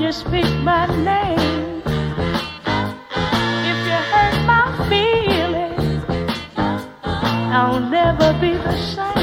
you speak my name. If you hurt my feelings, I'll never be the same.